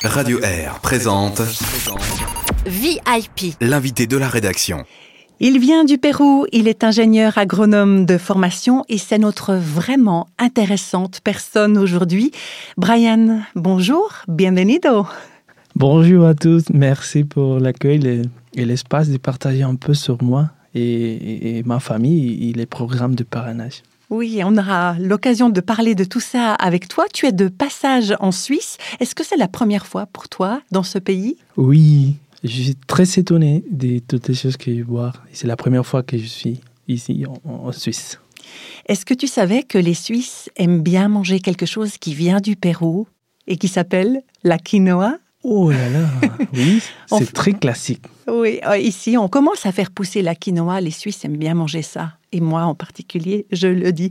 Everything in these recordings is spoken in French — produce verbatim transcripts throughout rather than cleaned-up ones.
Radio Air présente V I P, l'invité de la rédaction. Il vient du Pérou, il est ingénieur agronome de formation et c'est notre vraiment intéressante personne aujourd'hui. Brian, bonjour, bienvenido. Bonjour à tous, merci pour l'accueil et l'espace de partager un peu sur moi et, et, et ma famille et les programmes de parrainage. Oui, on aura l'occasion de parler de tout ça avec toi. Tu es de passage en Suisse. Est-ce que c'est la première fois pour toi dans ce pays ? Oui, je suis très étonné de toutes les choses que je vois. C'est la première fois que je suis ici en, en Suisse. Est-ce que tu savais que les Suisses aiment bien manger quelque chose qui vient du Pérou et qui s'appelle la quinoa ? Oh là là, oui, c'est Enfin, très classique. Oui, ici, on commence à faire pousser la quinoa. Les Suisses aiment bien manger ça. Et moi, en particulier, je le dis.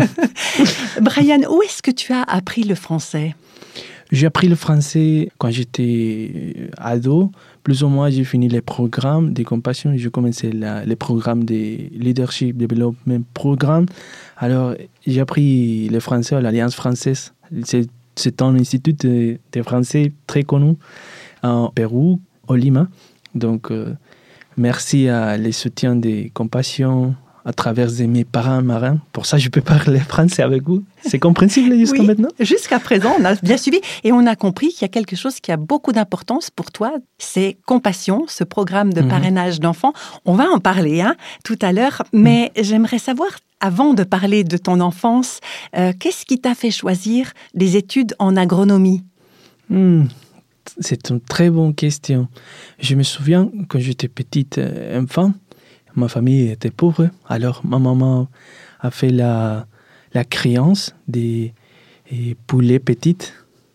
Brian, où est-ce que tu as appris le français ? J'ai appris le français quand j'étais ado. Plus ou moins, j'ai fini les programmes de compassion. J'ai commencé la, les programmes de Leadership Development Programme. Alors, j'ai appris le français à l'Alliance française. C'est C'est un institut de, de français très connu en Pérou, au Lima. Donc, euh, merci à les soutiens de Compassion à travers de mes parents marins. Pour ça, je peux parler français avec vous. C'est compréhensible jusqu'à oui, maintenant ? Jusqu'à présent, on a bien suivi et on a compris qu'il y a quelque chose qui a beaucoup d'importance pour toi. C'est Compassion, ce programme de parrainage mmh. d'enfants. On va en parler hein, tout à l'heure, mais mmh. j'aimerais savoir... Avant de parler de ton enfance, euh, qu'est-ce qui t'a fait choisir des études en agronomie ? mmh, C'est une très bonne question. Je me souviens, quand j'étais petite euh, enfant, ma famille était pauvre. Alors, ma maman a fait la, la créance des, des poulets petites,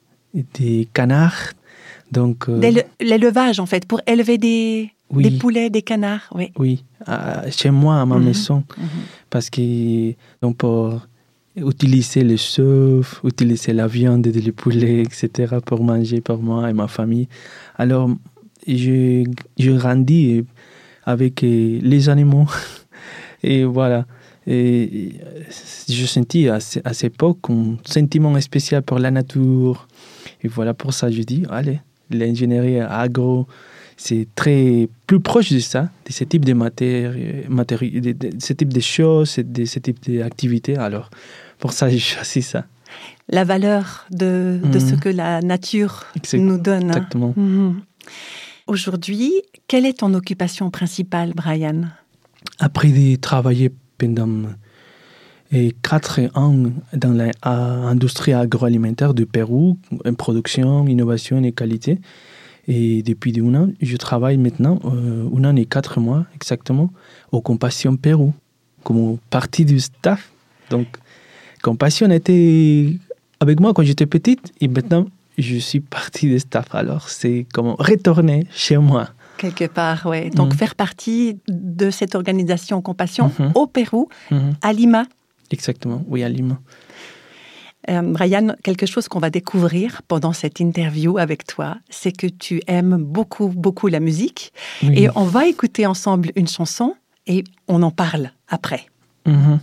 des canards. Donc, euh, L'é- l'élevage, en fait, pour élever des... Oui. Des poulets, des canards, oui. Oui, euh, chez moi, à ma mmh. maison. Mmh. Parce que donc pour utiliser le souffle, utiliser la viande des poulets, et cetera, pour manger pour moi et ma famille. Alors, je, je grandis avec les animaux. Et voilà. Et je sentis à, à cette époque un sentiment spécial pour la nature. Et voilà, pour ça, je dis, allez, l'ingénierie agro, c'est très plus proche de ça, de ce type de matière, matéri- de, de, de ce type de choses, de ce type d'activités. Alors, pour ça, j'ai choisi ça. La valeur de, de mmh. ce que la nature exact, nous donne. Exactement. Hein. Mmh. Aujourd'hui, quelle est ton occupation principale, Brian ? Après de travailler pendant quatre ans dans l'industrie agroalimentaire du Pérou, en production, innovation et qualité, et depuis un an, je travaille maintenant, euh, un an et quatre mois exactement, au Compassion Pérou, comme partie du staff. Donc, Compassion était avec moi quand j'étais petite, et maintenant, je suis partie du staff. Alors, c'est comme retourner chez moi. Quelque part, oui. Donc, mmh. faire partie de cette organisation Compassion mmh. au Pérou, mmh. à Lima. Exactement, oui, à Lima. Euh, Brian, quelque chose qu'on va découvrir pendant cette interview avec toi, c'est que tu aimes beaucoup, beaucoup la musique. Oui. Et on va écouter ensemble une chanson et on en parle après. Mm-hmm.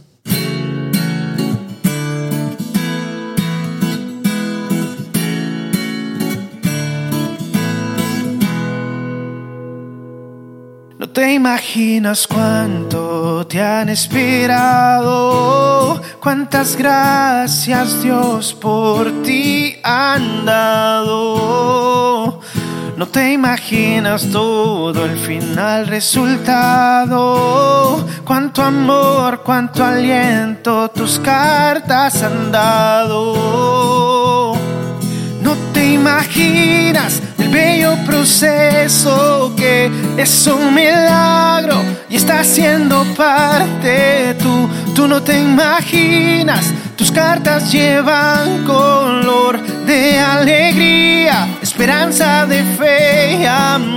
No te imaginas cuánto te han esperado, cuántas gracias Dios por ti han dado. No te imaginas todo el final resultado, cuánto amor, cuánto aliento tus cartas han dado. No te imaginas el bello proceso que es un milagro y está siendo parte tú. Tú no te imaginas, tus cartas llevan color de alegría, esperanza, de fe y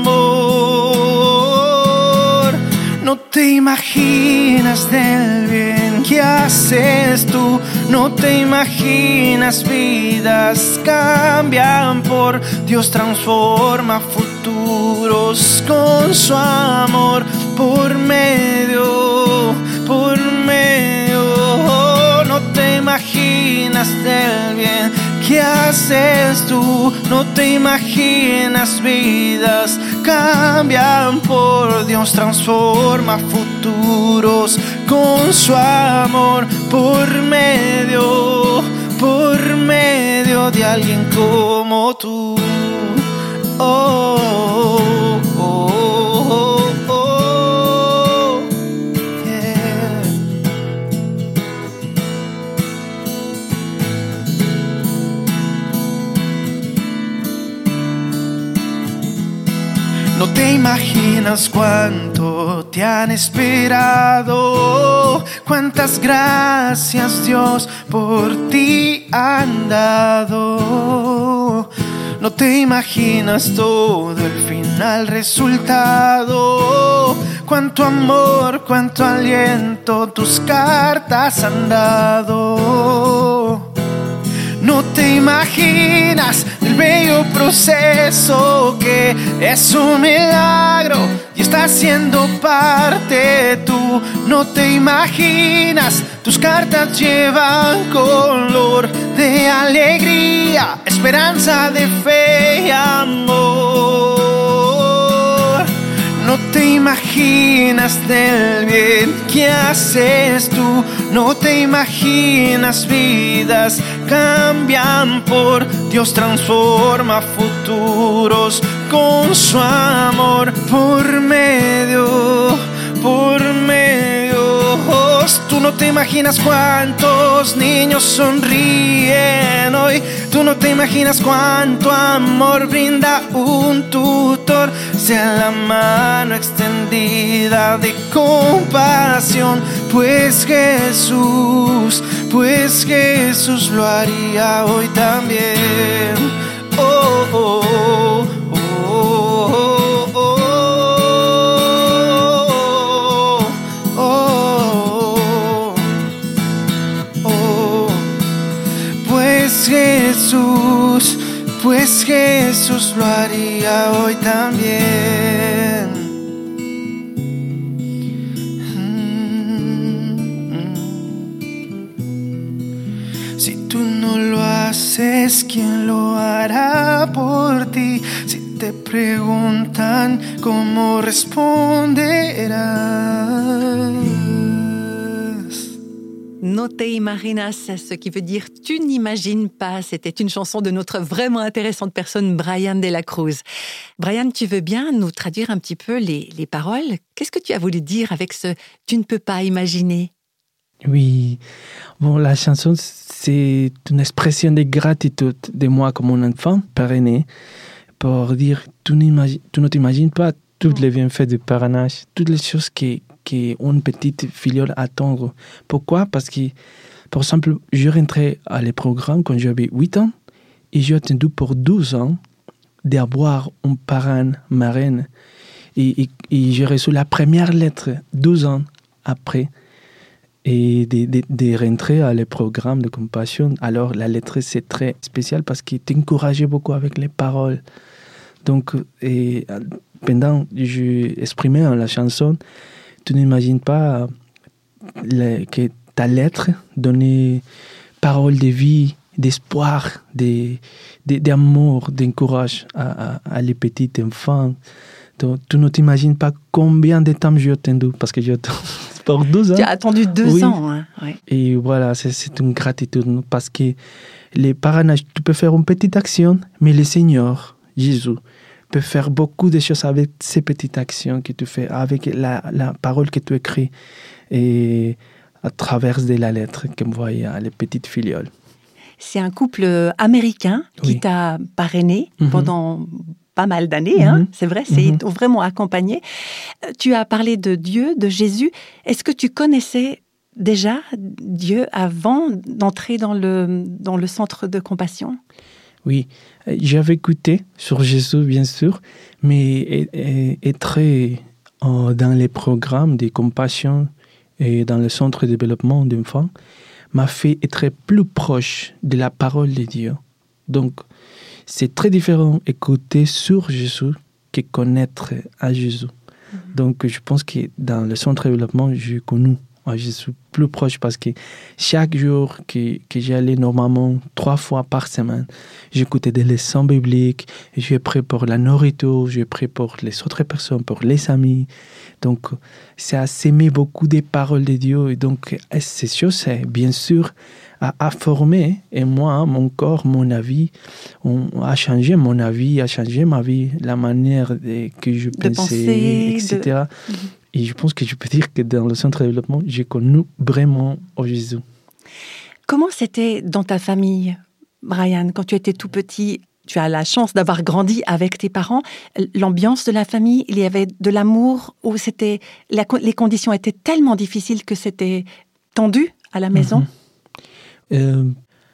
amor. No te imaginas del bien que haces tú, no te imaginas vidas cambian por Dios, transforma futuros con su amor por medio, por medio. No te imaginas del bien que ¿qué haces tú? No te imaginas, vidas cambian por Dios, transforma futuros con su amor por medio, por medio de alguien como tú. Oh, oh, oh, oh, oh, yeah. No te imaginas cuánto te han esperado, cuántas gracias Dios por ti han dado. No te imaginas todo el final resultado, cuánto amor, cuánto aliento tus cartas han dado. No te imaginas el bello proceso que es un milagro y estás siendo parte tú. No te imaginas, tus cartas llevan color de alegría, esperanza, de fe y amor. No te imaginas del bien que haces tú, no te imaginas, vidas cambian por Dios, transforma futuros con su amor por medio, por medio. Tú no te imaginas cuántos niños sonríen hoy, tú no te imaginas cuánto amor brinda un tutor, sea la mano extendida de compasión, pues Jesús, pues Jesús lo haría hoy también. Oh, oh, oh, oh, oh, oh, oh, oh. Pues Jesús, pues Jesús lo haría hoy también. Si tú no lo haces, ¿quién lo hará por ti? Si te preguntan, ¿cómo responderás? No te imaginas, ce qui veut dire tu n'imagines pas. C'était une chanson de notre vraiment intéressante personne, Brian de la Cruz. Brian, tu veux bien nous traduire un petit peu les, les paroles? Qu'est-ce que tu as voulu dire avec ce « tu ne peux pas imaginer » ? Oui, bon, la chanson, c'est une expression de gratitude de moi comme un enfant parrainé pour dire tu, tu ne t'imagines pas tous les bienfaits du parrainage, toutes les choses que qu'une petite filleule attendre. Pourquoi? Parce que, par exemple, je rentrais à le programme quand j'avais huit ans et j'ai attendu pour douze ans d'avoir un parrain, marraine. Et, et, et j'ai reçu la première lettre douze ans après et de, de, de rentrer à le programme de compassion. Alors, la lettre, c'est très spécial parce qu'il t'encourageait beaucoup avec les paroles. Donc, et, pendant que j'exprimais dans la chanson, tu n'imagines pas le, que ta lettre donnait parole de vie, d'espoir, de, de, d'amour, d'encourage à, à, à les petits enfants. Donc, tu ne t'imagines pas combien de temps j'ai attendu, parce que j'ai attendu pour douze ans. Tu as attendu deux oui. ans. Hein, ouais. Et voilà, c'est, c'est une gratitude, parce que les parrainages, tu peux faire une petite action, mais le Seigneur, Jésus, peut faire beaucoup de choses avec ces petites actions que tu fais, avec la, la parole que tu écris et à travers de la lettre qu'envoie les petites filioles. C'est un couple américain qui oui. t'a parrainé mm-hmm. pendant pas mal d'années, mm-hmm. hein, c'est vrai, c'est mm-hmm. vraiment accompagné. Tu as parlé de Dieu, de Jésus. Est-ce que tu connaissais déjà Dieu avant d'entrer dans le, dans le centre de compassion ? Oui, j'avais écouté sur Jésus, bien sûr, mais être dans les programmes de compassion et dans le centre de développement d'enfants m'a fait être plus proche de la parole de Dieu. Donc, c'est très différent écouter sur Jésus que connaître à Jésus. Mm-hmm. Donc, je pense que dans le centre de développement, j'ai connu à Jésus plus proche parce que chaque jour que, que j'allais normalement trois fois par semaine, j'écoutais des leçons bibliques, je prie pour la nourriture, je prie pour les autres personnes, pour les amis. Donc, ça a sémé beaucoup des paroles de Dieu. Et donc, ces choses, bien sûr, a, a formé, et moi, mon corps, mon avis, on a changé mon avis, a changé ma vie, la manière de, que je pensais, penser, et cetera. De... Et je pense que je peux dire que dans le centre de développement, j'ai connu vraiment oh Jésus. Comment c'était dans ta famille, Brian, quand tu étais tout petit? Tu as la chance d'avoir grandi avec tes parents. L'ambiance de la famille, il y avait de l'amour ou c'était la, les conditions étaient tellement difficiles que c'était tendu à la maison? Mm-hmm. euh,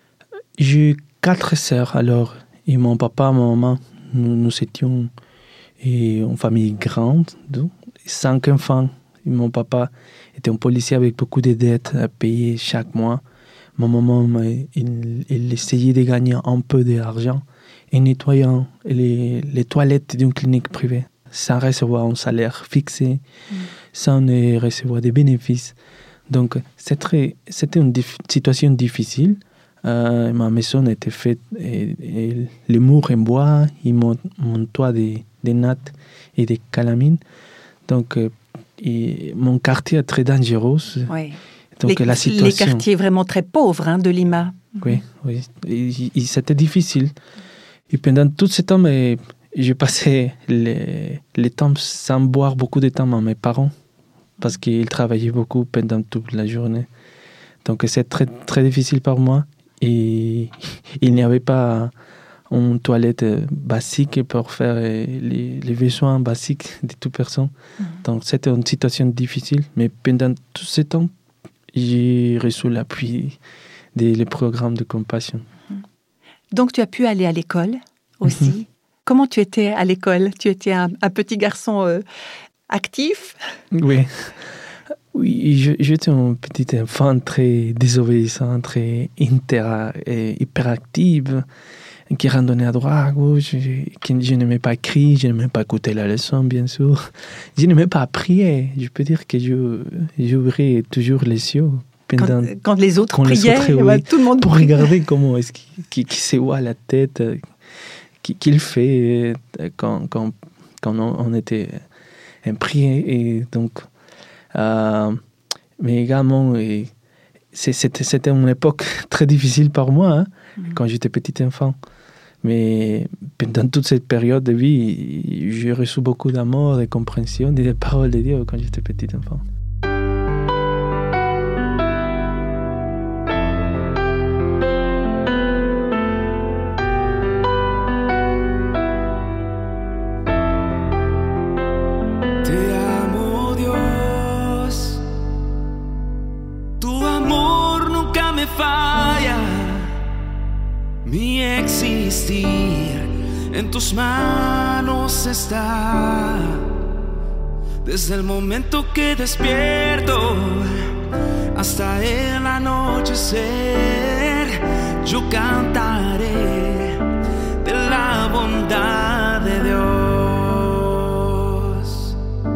J'ai quatre sœurs alors et mon papa, ma maman, nous, nous étions et une famille grande, donc cinq enfants. Et mon papa était un policier avec beaucoup de dettes à payer chaque mois. Ma maman, il, il essayait de gagner un peu d'argent en nettoyant les, les toilettes d'une clinique privée, sans recevoir un salaire fixé, mmh. sans recevoir des bénéfices. Donc, c'est très, c'était une dif- situation difficile. Euh, ma maison était faite, et, et les murs en bois, et mon, mon toit de, de nattes et de calamine. Donc, euh, et mon quartier est très dangereux. Oui. Donc, les, la situation... les quartiers vraiment très pauvres hein, de Lima. Oui, oui. Et, et c'était difficile. Et pendant tout ce temps, j'ai passé les, les temps sans boire beaucoup de temps à mes parents parce qu'ils travaillaient beaucoup pendant toute la journée. Donc, c'est très, très difficile pour moi. Et il n'y avait pas une toilette basique pour faire les, les besoins basiques de toute personne. Mmh. Donc, c'était une situation difficile. Mais pendant tout ce temps, j'ai reçu l'appui des programmes de compassion. Donc, tu as pu aller à l'école aussi. Mm-hmm. Comment tu étais à l'école? Tu étais un, un petit garçon euh, actif? Oui. Oui, je, j'étais un petit enfant très désobéissant, très inter, et hyperactif, qui randonnait à droite, à gauche, qui, je n'aimais pas crier, je n'aimais pas écouter la leçon, bien sûr. Je n'aimais pas prier. Je peux dire que je, j'ouvrais toujours les yeux. Quand, quand les autres quand priaient, les autres, oui, bah, tout le monde pour priait. Regarder comment est-ce qu'il, qu'il, qu'il se voit la tête, qu'il fait quand, quand, quand on, on était prié. Et donc, euh, mais également, et c'était, c'était une époque très difficile pour moi, hein, mmh. quand j'étais petit enfant. Mais pendant toute cette période de vie, j'ai reçu beaucoup d'amour, de compréhension, des paroles de Dieu quand j'étais petit enfant. Mi existir en tus manos está. Desde el momento que despierto hasta el anochecer, yo cantaré de la bondad de Dios.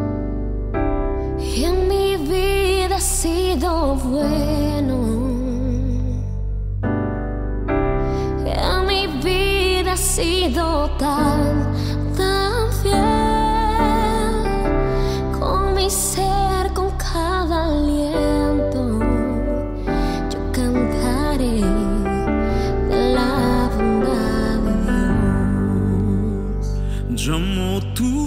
Y en mi vida ha sido bueno. Ha sido tan, tan fiel con mi ser, con cada aliento. Yo cantaré de la bondad de Dios. Llamo tu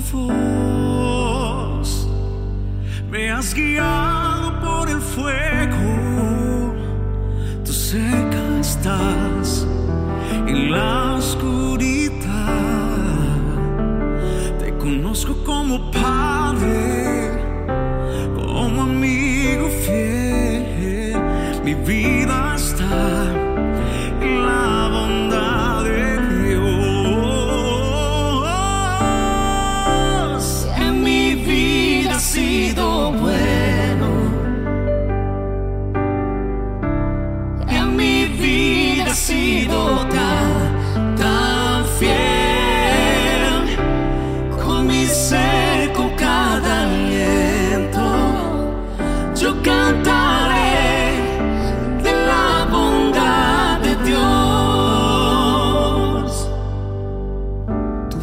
voz, me has guiado por el fuego. Tú cerca estás en la oscuridad, te conozco como padre, como amigo fiel. Mi vida está en la bondad de Dios. En mi vida ha sido bueno, en mi vida ha sido tan, tan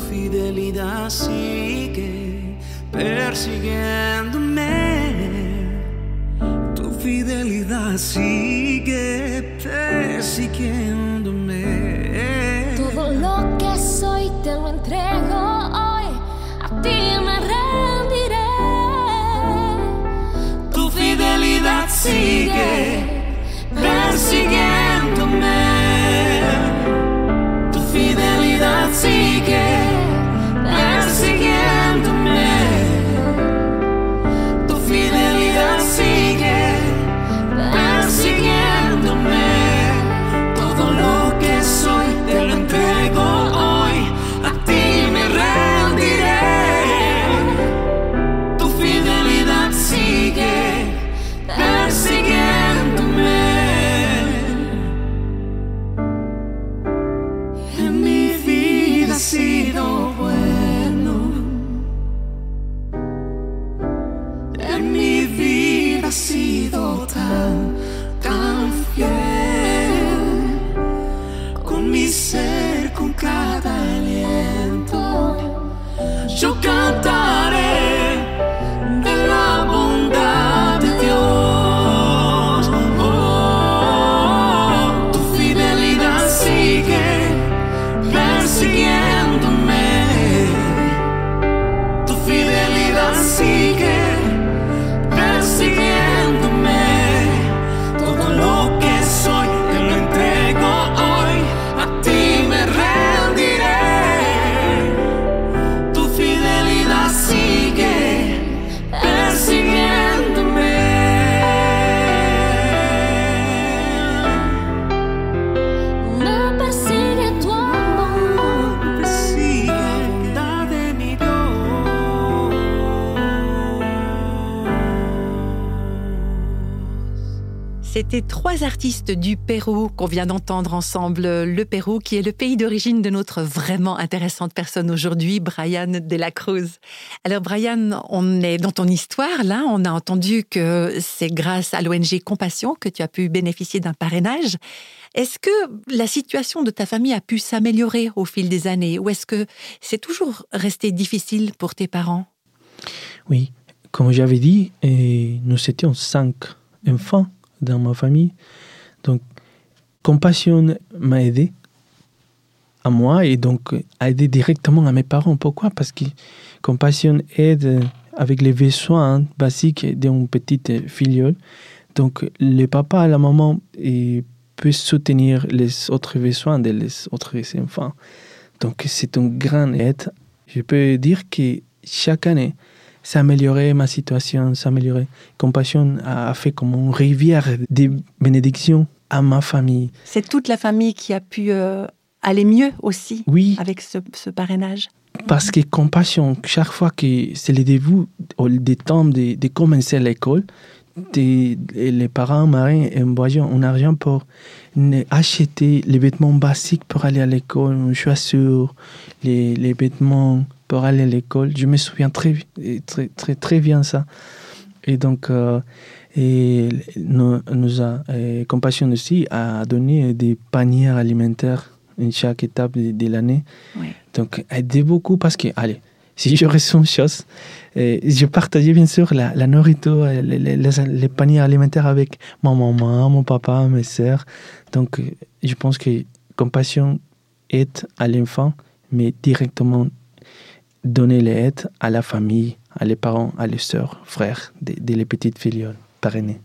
fidelidad sigue persiguiéndome. Tu fidelidad sigue persiguiéndome. Todo lo que soy te lo entrego hoy, a ti me rendiré. Tu fidelidad sigue persiguiéndome. Tu fidelidad sigue persiguiéndome. Tu fidelidad sigue persiguiéndome. Todo lo que soy te lo entrego hoy, a ti me rendiré. Tu fidelidad sigue persiguiéndome. En mi vida ha sido bueno. En mi vida ha sido tan, tan fiel. Con mi ser, con cada aliento, yo cantaré de la bondad de Dios. Oh, tu fidelidad sigue persiguiéndome. Tu fidelidad sigue persiguiéndome. Todo lo que soy te lo entrego hoy, a ti me rendiré. Tu fidelidad sigue persiguiéndome. Me persigue tu amor. Persigue la bondad de mi Dios. C'était trois artistes du Pérou qu'on vient d'entendre ensemble. Le Pérou, qui est le pays d'origine de notre vraiment intéressante personne aujourd'hui, Brian de la Cruz. Alors Brian, on est dans ton histoire, là. On a entendu que c'est grâce à l'O N G Compassion que tu as pu bénéficier d'un parrainage. Est-ce que la situation de ta famille a pu s'améliorer au fil des années, ou est-ce que c'est toujours resté difficile pour tes parents? Oui, comme j'avais dit, eh, nous étions cinq enfants dans ma famille. Donc, Compassion m'a aidé à moi et donc a aidé directement à mes parents. Pourquoi? Parce que Compassion aide avec les besoins basiques d'une petite filleule. Donc, le papa et la maman eh, peuvent soutenir les autres besoins des autres enfants. Donc, c'est une grande aide. Je peux dire que chaque année, ça a amélioré ma situation, ça a amélioré. Compassion a fait comme une rivière de bénédictions à ma famille. C'est toute la famille qui a pu euh, aller mieux aussi Oui. avec ce, ce parrainage. Parce que Compassion, chaque fois que c'est le début des temps de, de commencer l'école, de, les parents marins envoyaient un argent pour acheter les vêtements basiques pour aller à l'école, une chaussure, les, les vêtements pour aller à l'école. Je me souviens très, très, très, très bien ça. Et donc, euh, et nous, nous a, et Compassion aussi a donné des paniers alimentaires en chaque étape de, de l'année. Oui. Donc, aidé beaucoup parce que, allez, si je ressens une chose, euh, je partageais bien sûr la, la nourriture, les, les, les, les paniers alimentaires avec ma maman, mon papa, mes sœurs. Donc, euh, je pense que Compassion aide à l'enfant, mais directement donner l'aide à la famille, à les parents, à les sœurs, frères, des de les petites filles parrainées.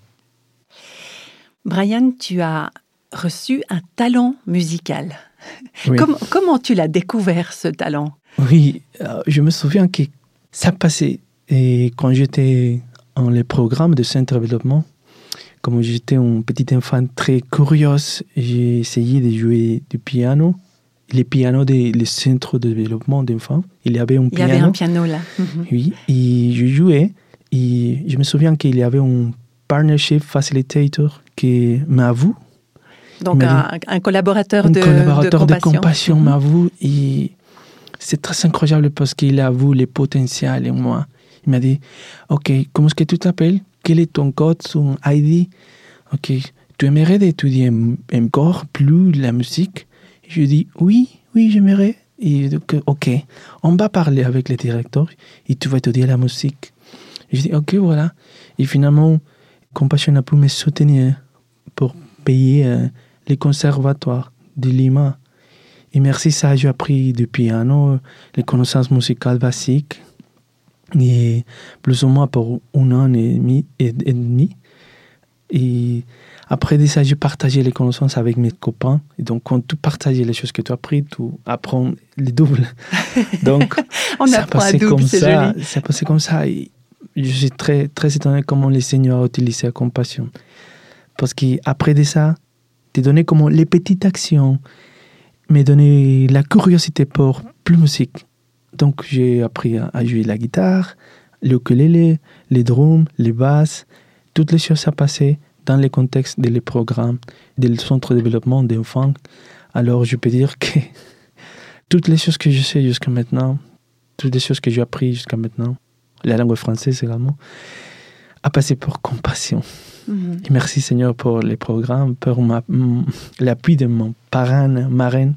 Brian, tu as reçu un talent musical. Oui. Comment, comment tu l'as découvert, ce talent? Oui, euh, je me souviens que ça passait et quand j'étais dans le programme de centre de développement. Comme j'étais un petit enfant très curieux, j'ai essayé de jouer du piano. Les pianos des centres de développement d'enfants. Il y avait un Il y piano. avait un piano là. Mm-hmm. Oui, et je jouais. Et je me souviens qu'il y avait un partnership facilitator qui m'avoue. Donc un, un collaborateur un de, collaborateur de de compassion, de compassion mm-hmm. m'avoue. Et c'est très incroyable parce qu'il a vu le potentiel en moi. Il m'a dit, OK, comment est-ce que tu t'appelles? Quel est ton code, ton I D? OK, tu aimerais d'étudier encore plus la musique? Je dis, oui, oui, j'aimerais. Et donc, ok, on va parler avec le directeur et tu vas étudier la musique. Et je dis, ok, voilà. Et finalement, Compassion a pu me soutenir pour payer euh, les conservatoires de Lima. Et merci ça, j'ai appris depuis un an les connaissances musicales basiques. Et plus ou moins pour un an et demi. Et, et demi. Et après ça, j'ai partagé les connaissances avec mes copains. Et donc, quand tu partages les choses que tu as apprises, tu apprends les doubles. Donc, on ça apprend à passé double, comme c'est ça. joli. Ça passé comme ça. Et je suis très, très étonné comment le Seigneur a utilisé la compassion. Parce qu'après ça, tu donné comme les petites actions, mais donné la curiosité pour plus musique. Donc, j'ai appris à, à jouer la guitare, le ukulélé, les drums, les basses. Toutes les choses à passer dans le contexte des programmes du centre de développement d'enfants. Alors, je peux dire que toutes les choses que je sais jusqu'à maintenant, toutes les choses que j'ai apprises jusqu'à maintenant, la langue française également, a passé pour compassion. Mm-hmm. Et merci Seigneur pour les programmes, pour ma, m- l'appui de mon parrain, marraine,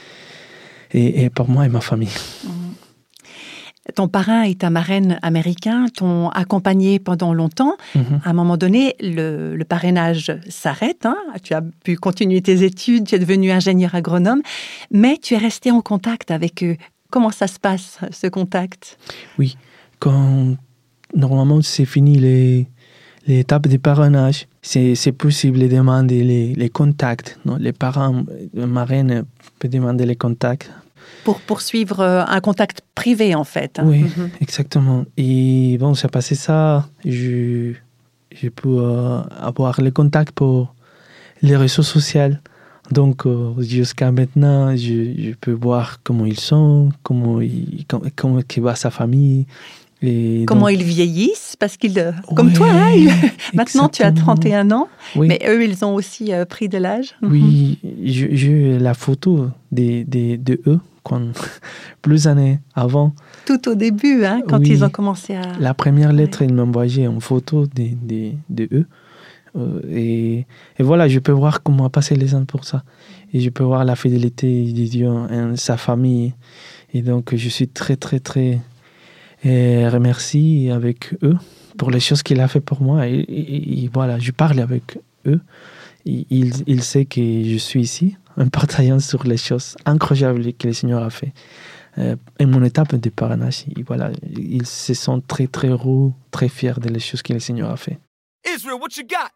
et, et pour moi et ma famille. Mm-hmm. Ton parrain et ta marraine américains t'ont accompagné pendant longtemps. Mm-hmm. À un moment donné, le, le parrainage s'arrête. Hein. Tu as pu continuer tes études, tu es devenu ingénieur agronome, mais tu es resté en contact avec eux. Comment ça se passe, ce contact? Oui, quand normalement c'est fini les, les étapes de parrainage, c'est, c'est possible de demander les, les contacts. Non? Les parents, la marraine peut demander les contacts. Pour poursuivre un contact privé, en fait. Oui, mm-hmm. exactement. Et bon, j'ai passé ça. Je, j'ai pu euh, avoir les contacts pour les réseaux sociaux. Donc, euh, jusqu'à maintenant, je, je peux voir comment ils sont, comment, ils, comment, comment va sa famille. Et comment donc, ils vieillissent, parce qu'ils, ouais, comme toi, hein, ils, maintenant tu as trente et un ans, oui. Mais eux, ils ont aussi euh, pris de l'âge. Oui, mm-hmm. j'ai, j'ai la photo de, de, de eux, quand, plus d'années avant. Tout au début, hein, quand oui. ils ont commencé à... La première lettre, ouais. Ils m'envoyaient en photo de, de, de eux. Euh, et, et voilà, je peux voir comment a passé les ans pour ça. Et je peux voir la fidélité de Dieu en sa famille. Et donc, je suis très, très, très... Et remercie avec eux pour les choses qu'il a fait pour moi. Et, et, et voilà, je parle avec eux. Et il, il sait que je suis ici, en partageant sur les choses incroyables que le Seigneur a fait. Euh, et mon étape de parrainage, et voilà, ils se sont très, très heureux, très fiers de les choses que le Seigneur a fait. Israel, what you got?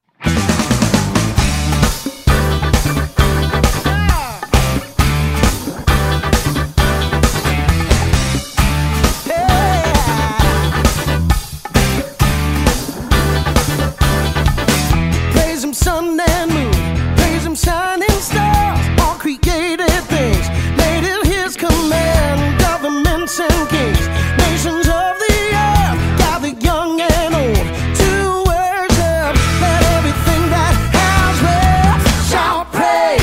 Sun and moon, praise him, shining stars, all created things, made at his command, governments and kings, nations of the earth, gather young and old, to worship, let everything that has breath shout praise.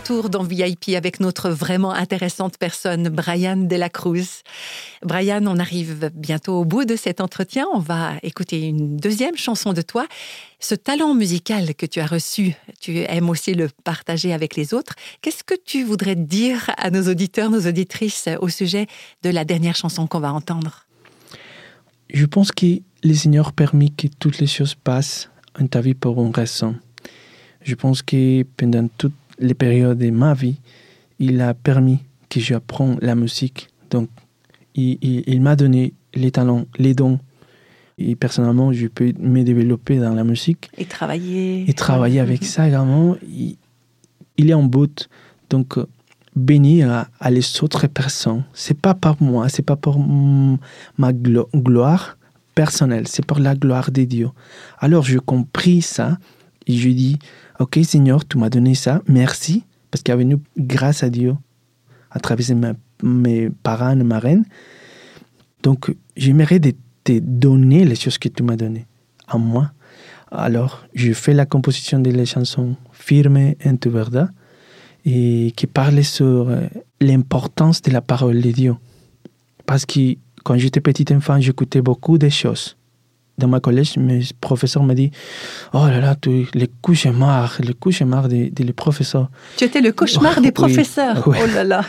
retour dans V I P avec notre vraiment intéressante personne, Brian de la Cruz. Brian, on arrive bientôt au bout de cet entretien. On va écouter une deuxième chanson de toi. Ce talent musical que tu as reçu, tu aimes aussi le partager avec les autres. Qu'est-ce que tu voudrais dire à nos auditeurs, nos auditrices au sujet de la dernière chanson qu'on va entendre? Je pense que le Seigneur permet que toutes les choses passent en ta vie pour une raison. Je pense que pendant toutes les périodes de ma vie, il a permis que j'apprenne la musique. Donc, il, il, il m'a donné les talents, les dons. Et personnellement, je peux me développer dans la musique. Et travailler. Et travailler avec mm-hmm. ça également. Il, il est en but. Donc, bénir à, à les autres personnes. C'est pas pour moi, c'est pas pour m- ma glo- gloire personnelle, c'est pour la gloire de Dieu. Alors, j'ai compris ça et je dis, ok Seigneur, tu m'as donné ça, merci, parce qu'il y a venu grâce à Dieu, à travers mes, mes parents et ma reine. Donc, j'aimerais de te donner les choses que tu m'as données à moi. Alors, je fais la composition de les chansons Firme en tu verdad, et qui parlait sur l'importance de la parole de Dieu. Parce que quand j'étais petit enfant, j'écoutais beaucoup de choses. Dans ma collège, mes professeurs m'ont dit « Oh là là, tu, le cauchemar, le cauchemar des de les professeurs. » Tu étais le cauchemar des professeurs. Oui, oui. Oh là là.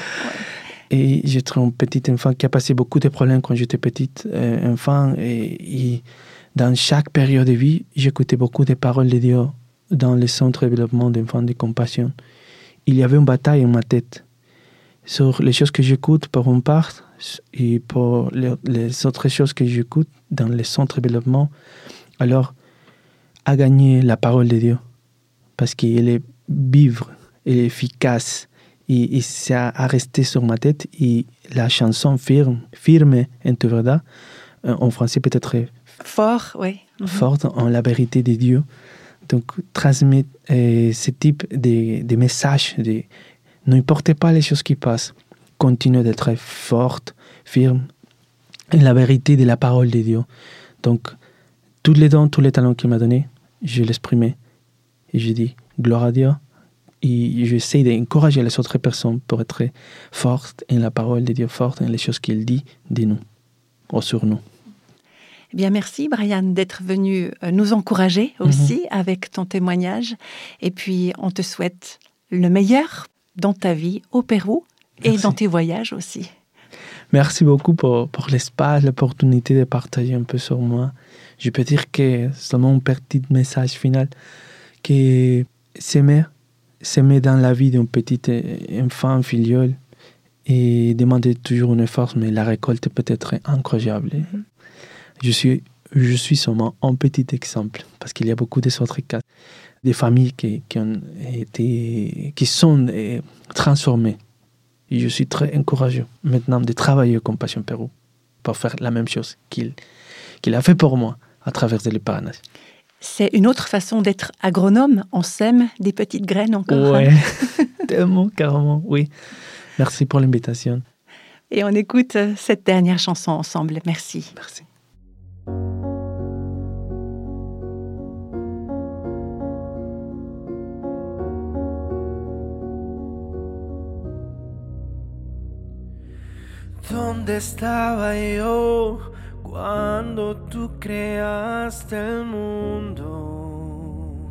Et j'étais un petit enfant qui a passé beaucoup de problèmes quand j'étais petit euh, enfant. Et, et dans chaque période de vie, j'écoutais beaucoup de paroles de Dieu dans le centre de développement d'enfants de compassion. Il y avait une bataille dans ma tête sur les choses que j'écoute pour une part et pour les, les autres choses que j'écoute dans les centres de développement. Alors, à gagner la parole de Dieu parce qu'elle est vive, elle est efficace et, et ça a resté sur ma tête. Et la chanson Firme, Firme en tu verdad, en français peut-être fort, oui. Forte en la vérité de Dieu. Donc, transmettre euh, ce type de, de message, de n'importe pas les choses qui passent, continuez d'être forte, firme, en la vérité de la parole de Dieu. Donc, tous les dons, tous les talents qu'il m'a donnés, je l'exprimais. Et je dis, gloire à Dieu. Et j'essaie d'encourager les autres personnes pour être fortes en la parole de Dieu, fortes en les choses qu'il dit de nous, ou sur nous. Eh bien, merci Brian d'être venu nous encourager aussi mm-hmm. avec ton témoignage. Et puis, on te souhaite le meilleur dans ta vie au Pérou merci. Et dans tes voyages aussi. Merci beaucoup pour, pour l'espace, l'opportunité de partager un peu sur moi. Je peux dire que seulement un petit message final, que s'aimer, s'aimer dans la vie d'un petit enfant filial et demander toujours un effort, mais la récolte peut être incroyable. Mm-hmm. Je suis, je suis seulement un petit exemple, parce qu'il y a beaucoup d'autres cas, des familles qui, qui, ont été, qui sont transformées. Et je suis très encouragé maintenant de travailler au Compassion Pérou pour faire la même chose qu'il, qu'il a fait pour moi à travers les parrainages. C'est une autre façon d'être agronome. On sème des petites graines encore. Oui, tellement, carrément, oui. Merci pour l'invitation. Et on écoute cette dernière chanson ensemble. Merci. Merci. ¿Dónde estaba yo cuando tú creaste el mundo?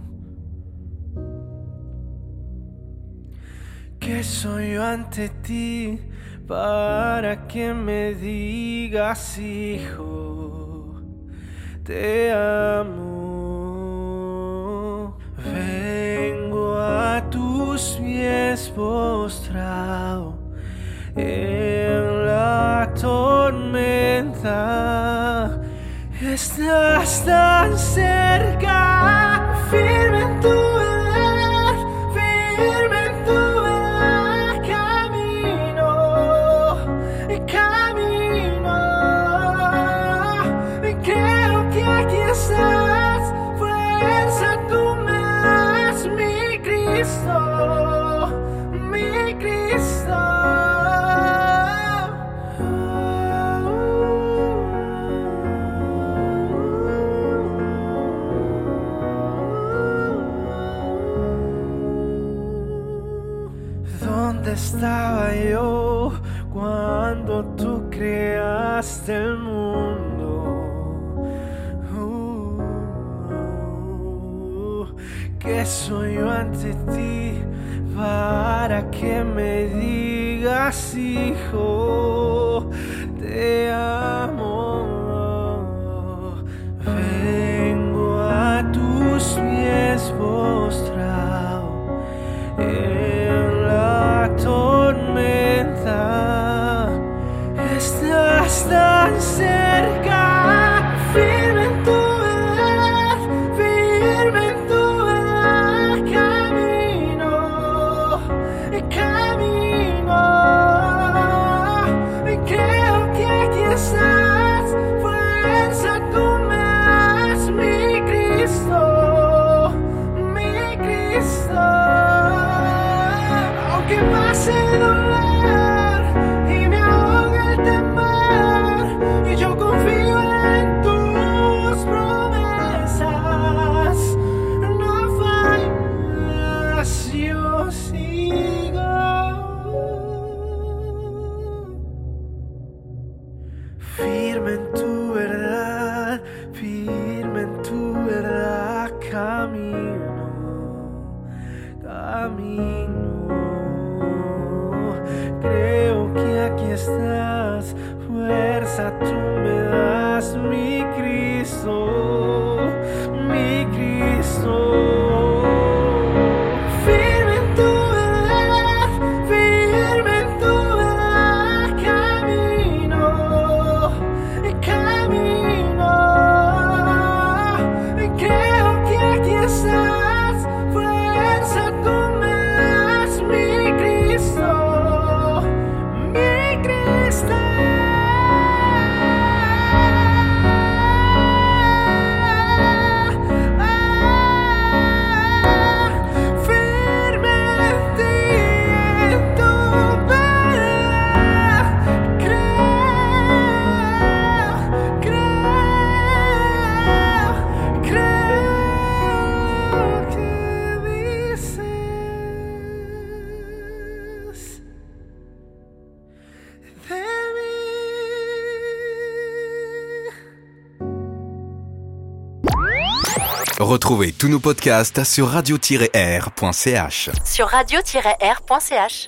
¿Qué soy yo ante ti para que me digas, hijo, te amo? Vengo a tus pies postrado en la tormenta. Estás tan cerca, firme en tu verdad, firme en tu verdad. Camino, camino, creo que aquí estás. Fuerza tú me das, mi Cristo, mi Cristo. estaba yo cuando tú creaste el mundo? Uh, ¿Qué soy yo ante ti para que me digas, hijo, te amo? Vengo a tus pies postrado en la tormenta. Estás tan cerca, firme en tu verdad, firme en tu verdad. Camino, camino, creo que aquí estás. Fuerza tú me das, mi Cristo, mi Cristo. Aunque pase dolor y me ahoga el temor, y yo confío en tus promesas, no fallas, yo sigo firme en tu verdad, firme en tu verdad. Camino, camino, creo que aquí estás. Fuerza tú me das, mi Cristo, mi Cristo. Firme en tu verdad, firme en tu verdad. Camino, camino, creo que aquí estás. Fuerza tú me das, mi Cristo, mi Cristo. Firme en ti, en tu verdad. Creo, creo, creo que dices de mí. Retrouvez tous nos podcasts sur radio tiret r point c h. Sur radio tiret r point c h.